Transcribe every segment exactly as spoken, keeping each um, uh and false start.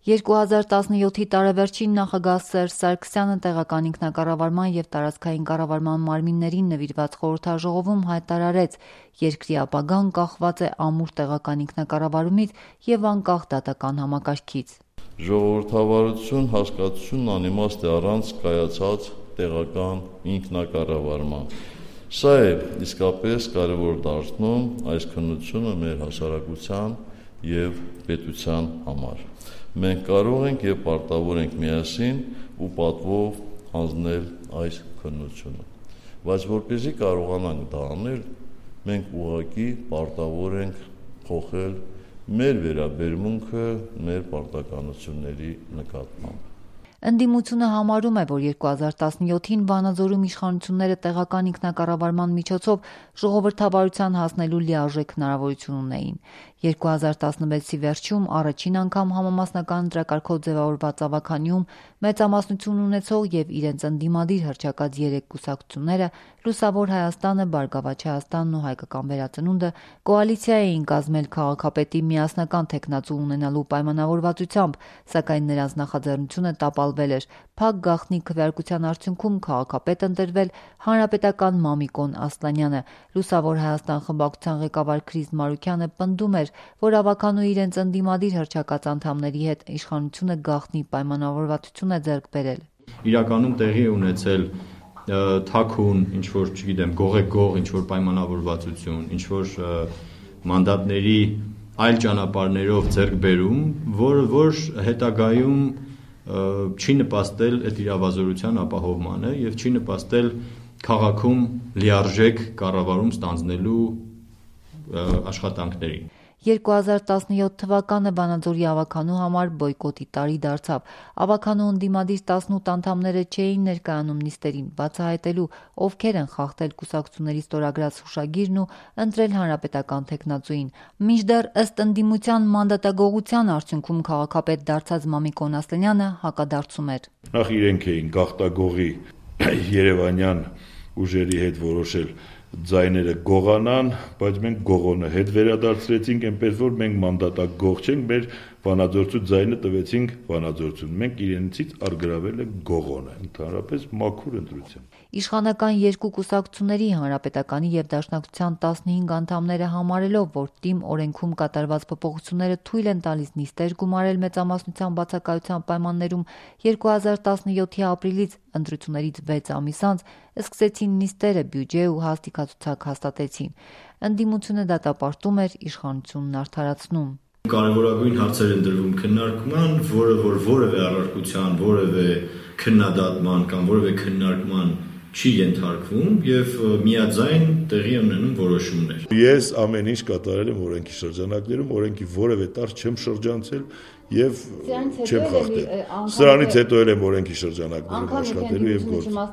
երկու հազար տասնյոթի տարեվերջին նախագահ Սերժ Սարգսյանը տեղական ինքնակառավարման և տարածքային կառավարման մարմիններին նվիրված խորհրդաժողովում հայտարարեց, երկրի ապագան կախված է ամուր տեղական ինքնակառավարումից և անկախ դատական համակարգից։ Ժողովրդավարություն հասկացությունն անիմաստ է առանց կայացած տեղական ինքնակառավարման։ Սա է իսկապես կարևոր դարձնում այս քննությունը մեր հասարակության և պետության համար։ Մենք կարող ենք և պարտավոր ենք միասին ու պատվով հանձնել այս քննությունը, բայց որպեսզի կարողանանք դա անել, մենք ուղղակի պարտավոր ենք փոխել մեր վերաբերմունքը մեր պարտականությունների նկատմամբ։ Ընդդիմությունը համարում է, որ երկու հազար տասնյոթին Վանաձորում իշխանությունները տեղական ինքնակառավարման միջոցով ժողովրդավարության հասնելու լիարժեք հնարավորություն ունեին։ երկու հազար տասնվեցի վերջում առաջին անգամ համամասնական ընտրակարգով ձևավորված ավագանիում մեծամասնություն ունեցող և իրենց ընդդիմադիր հռչակած երեք կուսակցությունները՝ Լուսավոր Հայաստանը, Բարգավաճ Հայաստանն ու Հայկական Վերածնունդը, կոալիցիա էին կազմել քաղաքապետի միասնական թեկնածու ունենալու պայմանավորվածությամբ, սակայն նրանց նախաձեռնությունը տապալվել էր։ Փակ գաղտնի քվեարկության արդյունքում քաղաքապետ ընտրվել հանրապետական Մամիկոն Ասլանյանը։ Լուսավոր Հայաստան խմբակցության ղեկավար Քրիս Մարուքյանը պնդում էր, որ ավագանու իրենց ընդդիմադիր հռչակած անդամների հետ իշխանությունը գաղտնի պայմանավորվածություն է ձեռք բերել։ Իրականում տեղի է ունեցել թաքուն, ինչ-որ, չգիտեմ, գողեգող, ինչ-որ պայմանավորվածություն, ինչ-որ մանդատների այլ ճանապարհներով ձեռք բերում, որը որ հետագայում չի նպաստել այդ իրավազորության ապահովմանը և չի նպաստել քաղաքում լիարժեք կառավարում ստանձնելու աշխատանքներին։ երկու հազար տասնյոթ թվականը Վանաձորի ավագանու համար բոյկոտի տարի դարձավ։ Ավագանու ընդդիմադիր տասնութ անդամները չէին ներկայանում նիստերին, բացահայտելու ովքեր են խախտել կուսակցությունների ստորագրած հուշագիրն ու ընտրել հանրապետական թեկնածուին։ Մինչդեռ ըստ ընդդիմության մանդատագողության արդյունքում քաղաքապետ դարձած Մամիկոն Ասլանյանը հակադարձում էր։ Նախ իրենք էին գաղտագողի երևանյան ուժերի հետ որոշել ձայները գողանան, բայց մենք գողոնը հետ վերադարձրեցինք, այնպես որ մենք մանդատագող չենք, մեր վանաձորցու ձայնը տվեցինք վանաձորցուն։ Մենք իրենցից առգրավել ենք գողոնը, ընդհանրապես մաքուր ընտրությամբ։ Իշխանական երկու կուսակցությունների Հանրապետականի և Դաշնակցության տասնհինգ անդամները համարելով, որ ՏԻՄ օրենքում կատարված փոփոխությունները թույլ են տալիս նիստեր գումարել մեծամասնության բացակայության պայմաններում, երկու հազար տասնյոթի ապրիլից ընտրություններից վեց ամիս անց սկսեցին նիստերը բյուջե ու հաստիքացուցակ հաստատեցին։ Ընդդիմությունը դատապարտում էր, իշխանությունն արդարացնում։ Կարևորագույն հարցեր են դրվում քննարկման, որը որ որևէ առարկության, որևէ քննադատման կամ որևէ քննարկման չի ենթարկվում և միաձայն տեղի ունենում որոշումներ։ Ես ամեն ինչ կատարել եմ օրենքի շրջանակներում, օրենքի որևէ տարր չեմ շրջանցել և չեմ խախտել։ Սրանից հետո էլ եմ օրենքի շրջանակներում աշխատելու և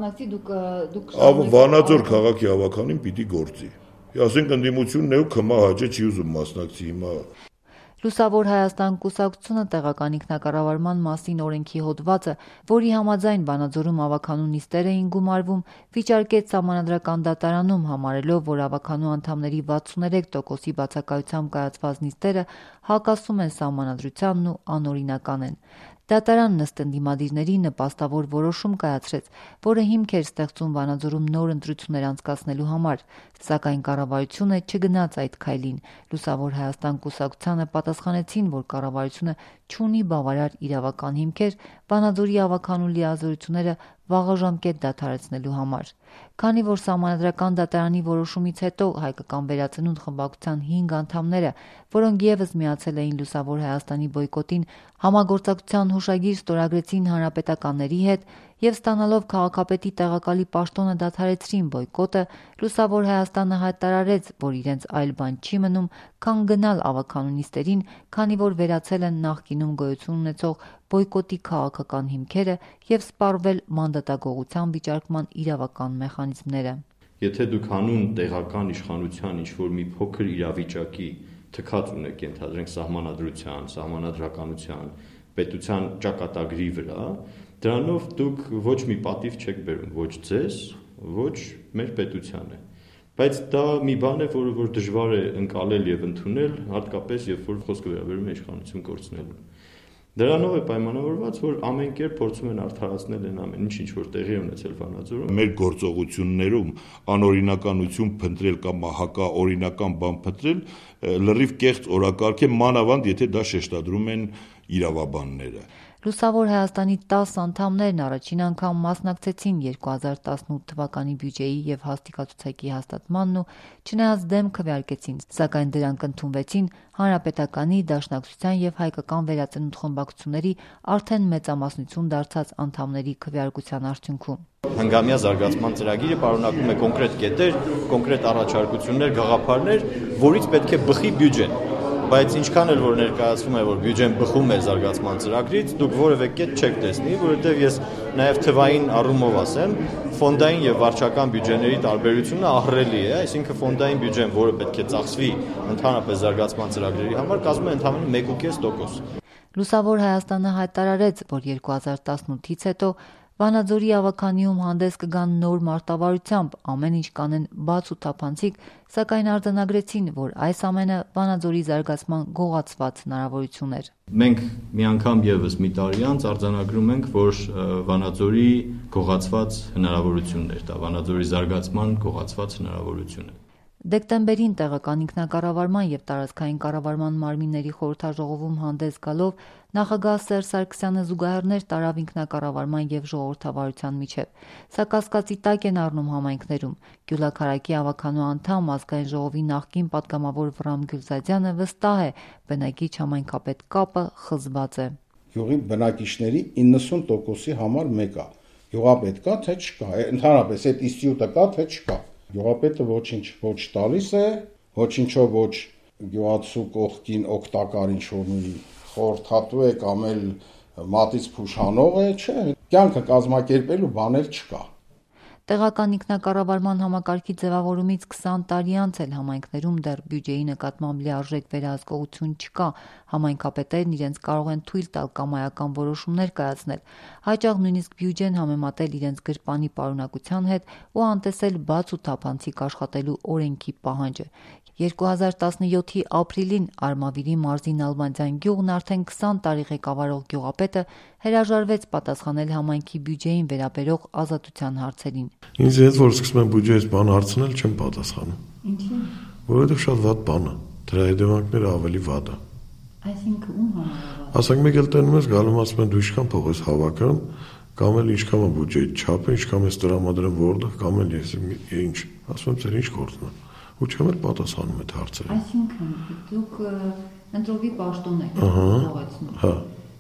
գործել։ Վանաձոր քաղաքի ավագանին պիտի գործի։ Ասենք ընդդիմությունն է ու քմա հաճե չի ուզում մասնակցի հիմա։ Լուսավոր Հայաստան կուսակցությունը տեղական ինքնակառավարման մասին օրենքի հոդվածը, որի համաձայն Վանաձորում ավագանու նիստեր էին գումարվում, վիճարկեց Սահմանադրական դատարանում, համարելով, որ ավագանու անդամների վաթսուներեք տոկոսի բացակայությամբ կայացված նիստերը հակասում են Սահմանադրությանն ու անօրինական են։ Դատարանն ըստ ընդդիմադիրների նպաստավոր որոշում կայացրեց, որը հիմք էր ստեղծում Վանաձորում նոր ընտրություններ անցկացնելու համար, սակայն կառավարությունը չգնաց այդ քայլին։ Լուսավոր Հայաստան կուսակցությանը պատասխանեցին, որ կառավարությունը չունի բավարար իրավական հիմքեր Վանաձորի ավագանու լիազորությունները վաղաժամկետ դադարեցնելու համար։ Քանի որ Սահմանադրական դատարանի որոշումից հետո Հայկական Վերածնունդ խմբակցության հինգ անդամները, որոնք ևս միացել էին Լուսավոր Հայաստանի բոյկոտին, համագործակցության հուշագիր ստորագրեցին հանրապետականների հետ և ստանալով քաղաքապետի տեղակալի պաշտոնը դադարեցրին բոյկոտը, Լուսավոր Հայաստանը հայտարարեց, որ իրենց այլ բան չի մնում, քան գնալ ավագանու նիստերին, քանի որ վերացել են նախկինում գոյություն ունեցող բոյկոտի քաղաքական հիմքերը և սպառվել մանդատագողության վիճարկման իրավական մեխանիզմները։ Եթե դուք հանուն տեղական իշխանության ինչ-որ մի փոքր իրավիճակի թքած ունեք, ենթադրենք սահմանադրության, սահմանադրականության, պետության ճակատագրի վրա, դրանով դուք ոչ մի պատիվ չեք բերում, ոչ ձեզ, ոչ մեր պետությանը։ Բայց դա մի բան է, որը որ դժվար է ընկալել և ընդունել, հատկապես երբ որ խոսքը վերաբերում է իշխանություն կորցնելուն։ Դրանով է պայմանավորված, որ ամեն կերպ փորձում են արդարացնել այն ամեն ինչ, ինչ որ տեղի ունեցել Վանաձորում։ Մեր գործողություններում անօրինականություն փնտրել կամ հակաօրինական բան փնտրել լրիվ կեղծ օրակարգ է, մանավանդ եթե դա շեշտադրում են իրավաբանները։ Լուսավոր Հայաստանի տասը անդամներն առաջին անգամ մասնակցեցին երկու հազար տասնութ թվականի բյուջեի և հաստիկացուցակի հաստատմանն ու չնայած դեմ քվեարկեցին, սակայն դրանք ընդունվեցին Հանրապետականի, Դաշնակցության և Հայկական վերածնունդ խմբակցությունների արդեն մեծամասնություն դարձած անդամների քվեարկության արդյունքում։ Հնգամյա զարգացման ծրագիրը պարունակում է կոնկրետ կետեր, կոնկրետ առաջարկություններ, գաղափարներ, որից պետք է բխի բյուջեն։ Բայց ինչքան էլ որ ներկայացվում է, որ բյուջեն բխում է զարգացման ծրագրից, դուք որևէ կետ չեք տեսնի, որովհետև ես նաև թվային առումով ասեմ, ֆոնդային եւ վարչական բյուջեների տարբերությունը ահռելի է, այսինքն ֆոնդային բյուջեն, որը պետք է ծախսվի ընդհանրապես զարգացման ծրագրերի համար, կազմում է ընդհանրապես մեկ կես տոկոս։ Լուսավոր Հայաստանը հայտարարեց, որ երկու հազար տասնութից հետո Վանաձորի ավագանիում հանդես կգան նոր մարտավարությամբ, ամեն ինչ կանեն բաց ու թափանցիկ, սակայն արձանագրեցին, որ այս ամենը Վանաձորի զարգացման գողացված հնարավորություն էր։ Մենք մի անգամ եւս մի տարի անց արձանագրում ենք, որ Վանաձորի գողացված հնարավորություններ, դա Վանաձորի զարգացման գողացված հնարավորություն է։ Դեկտեմբերին տեղական ինքնակառավարման և տարածքային կառավարման մարմինների խորհրդաժողովում հանդես գալով նախագահ Սերժ Սարգսյանը զուգահեռներ տարավ ինքնակառավարման և ժողովրդավարության միջև, սա կասկածի տակ են առնում համայնքներում։ Գյուլաքարակի ավագանու անդամ ազգային ժողովի նախկին պատգամավոր Վռամ Գյուլզադյանը վստահ է, բնակիչ համայնքապետ կապը խզված է։ Գյուղի բնակիչների իննսուն տոկոսի համար մեկ է։ Գյուղապետ կա, թե չկա, ընդհանրապես այդ ինստիտուտը կա, թե չկա։ Գյուղապետը ոչինչ ոչ տալիս է, ոչինչով ոչ գյուղացու կողքին օգտակար ինչ-որ մի խորհրդատու է կամ էլ մատից փուշանող է, չէ, կյանքը կազմակերպելու բաներ չկա։ Տեղական ինքնակառավարման համակարգի ձևավորումից քսան տարի անց էլ համայնքներում դեռ բյուջեի նկատմամբ լիարժեք վերահսկողություն չկա, համայնքապետերն իրենց կարող են թույլ տալ կամայական որոշումներ կայացնել, հաճախ նույնիսկ բյուջեն համեմատել իրենց գրպանի պարունակության հետ ու անտեսել բաց ու թափանցիկ աշխատելու օրենքի պահանջը։ երկու հազար տասնյոթի ապրիլին Արմավիրի մարզի Նալբանդյան գյուղն արդեն քսան տարի ղեկավարող գյուղապետը հրաժարվեց պատասխանել համայնքի բյուջեին վերաբերող ազատության հարցերին։ Ինձ հետ որ սկսում եմ բյուջեից բան հարցնել, չեմ պատասխանում։ Ինչի՞։ Որովհետև շատ վատ բան է, դրա հետևանքները ավելի վատ է։ Այսինքն ում համար։ Ասենք մեկ էլ տենում ես գալու ասում են դու ինչքան փող ես հավաքում, կամ էլ ինչքան է բյուջեի չափը, ինչքան ես տրամադրում որտեղ, կամ էլ ես ինչ, ասում եմ ձեր ինչ գործն է։ Ու չեմ էլ պատասխանում այդ հարցերին։ Այսինքն դուք ընտրովի պաշտոն եք ուղղեցնում։ Հա։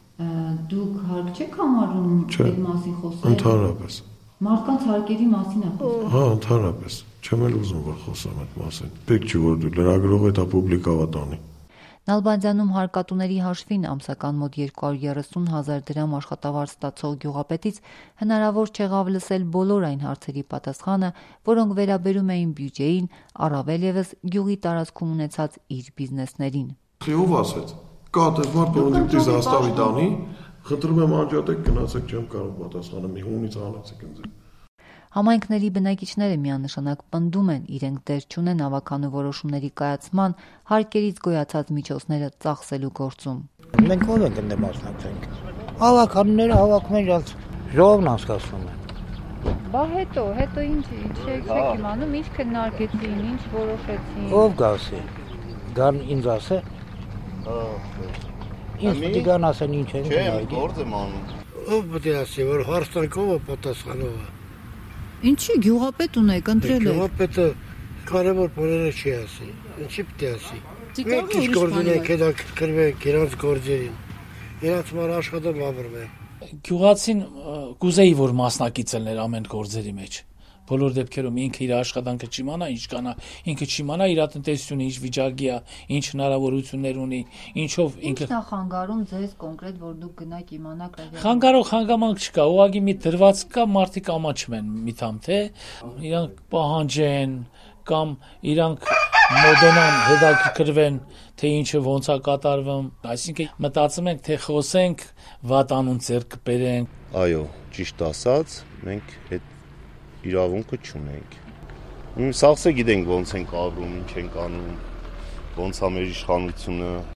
Դուք հարկ չեք համարում այդ մասին խոսել։ Ընդհանրապես։ Մարդկանց հարկերի մասին է խոսում։ Հա, ընդհանրապես։ Չեմ էլ ուզում որ խոսեմ այդ մասին։ Պետք չի որ դու լրագրողը դա պուբլիկավա տանի։ Նալբանդյանում հարկատուների հաշվին ամսական մոտ երկու հարյուր երեսուն հազար դրամ աշխատավարձ ստացող գյուղապետից հնարավոր չեղավ լսել բոլոր այն հարցերի պատասխանը, որոնք վերաբերում էին բյուջեին, առավել ևս գյուղի տարածքում ունեցած իր բիզնեսներին։ Ով ասեց։ Կա դες մարդ որ դիտի զաստավի տանի, խնդրում եմ անջատեք գնացեք, չեմ կարող պատասխանել, մի հունից անացեք ինձ։ Համայնքների բնակիչները միանշանակ պնդում են, իրենք դեր չունեն ավագանու որոշումների կայացման, հարկերից գոյացած միջոցները ծախսելու գործում։ Մենք ո՞ր ենք ընդ մասնակցենք։ Ավագանուները հավաքում են իրաց ժողովն անցկացնում են։ Բա հետո, հետո ինչ, չեք իմանում, ինչ քննարկեցին, ինչ որոշեցին։ Ով գասի։ Գան ինձ ասե։ Ինձ պիտի գան ասեն ինչ են քննարկել։ Չէ, գործ եմ անում։ Ով պիտի ասի, որ հարցնքով է պատասխանողը։ Ինչի գյուղապետ ունեք, ընտրել եք։ Գյուղապետը կարևոր բաները չի ասի։ Ինչի պիտի ասի։ Մենք ինչ գործին եք դա կրվենք իրանց գործերին։ Իրանց մար աշխատում ապրվենք։ Գյուղացին կուզեի որ մասնակից ելներ ամեն գործերի մեջ։ Բոլոր դեպքերում ինքը իր աշխատանքը չիմանա, ինչ կանա, ինքը չիմանա իր տնտեսությունը ինչ վիճակի է, ինչ հնարավորություններ ունի, ինչով ինքը Ինչն է խանգարում ձեզ կոնկրետ որ դուք գնաք իմանաք այդ։ Խանգարող հանգամանք չկա, ուղղակի մի դրված կա, մարդիկ ամաչում են միթամ թե իրանք պահանջեն կամ իրանք մոդենան հետաքրքրվեն թե ինչը ոնց է կատարվում, այսինքն մտածում ենք թե խոսենք վատ անուն ձեռք բերենք։ Այո, ճիշտ ասած, մենք այդ իրավունքը չունենք։ Սաղսը գիտենք ոնց ենք ապրում, ինչ ենք անում, ոնց է մեր իշխանությունը։